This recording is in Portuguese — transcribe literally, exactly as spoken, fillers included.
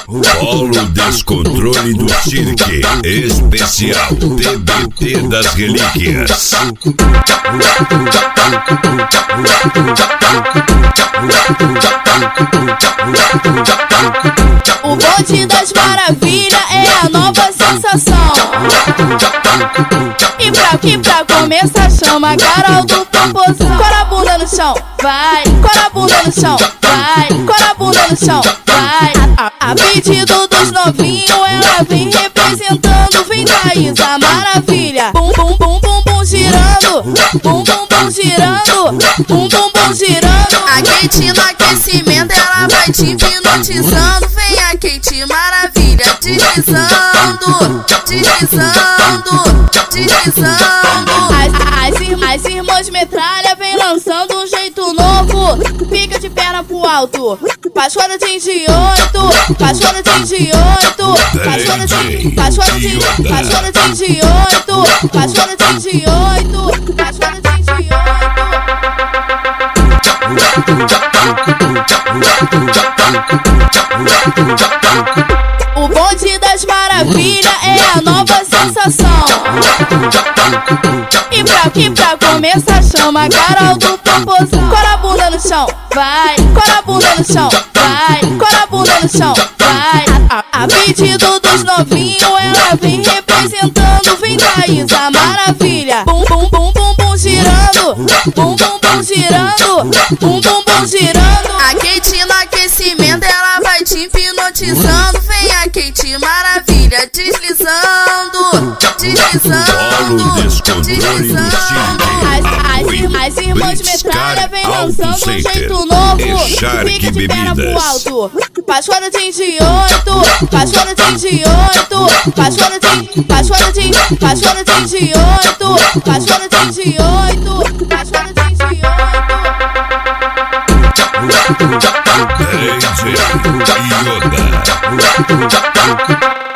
Polo Descontrole do Cirque, especial T B T das Relíquias. O bonde das maravilhas é a nova sensação. E pra, e pra começar chama a Carol do Popozão. Cora a bunda no chão, vai. Cora a bunda no chão, vai. Cora a bunda no chão, vai. A, a, a pedido dos novinhos ela vem representando. Vem Thaís, a maravilha. Bum, bum, bum, bum, bum, girando. Bum, bum, bum, girando. Bum, bum, bum, girando. A Kate no aquecimento ela vai te hipnotizando. Vem a Kate maravilha, deslizando, deslizando, deslizando. As, as, ir, as irmãs metralha vem lançando um jeito novo. Fica de perna pro alto, paixona de oito, paixona de oito, paixona de, paixona de, paixona de oito, paixona de oito, paixona de oito. O bonde das maravilhas é a nova sensação. E pra, e pra começar chama a Carol do Popozão. Cora a bunda no chão, vai. Cora a bunda no chão, vai. Cora a bunda no chão, vai. A, a, a pedido dos novinhos ela vem representando. Vem Thaís, a maravilha. Bum, bum, bum, bum, bum, girando. Bum, bum, bum, girando. Bum, bum, bum, girando. A Kate no aquecimento ela vai te hipnotizando. Vem a Kate maravilha, deslizando, deslizando, deslizando. As, as, as irmãs metralha vem lançando um jeito novo. Fica de perna pro alto, paixona de oito, paixona de oito, paixona de, paixona de, paixona de oito, paixona de oito, paixona de oito. D J Yoda.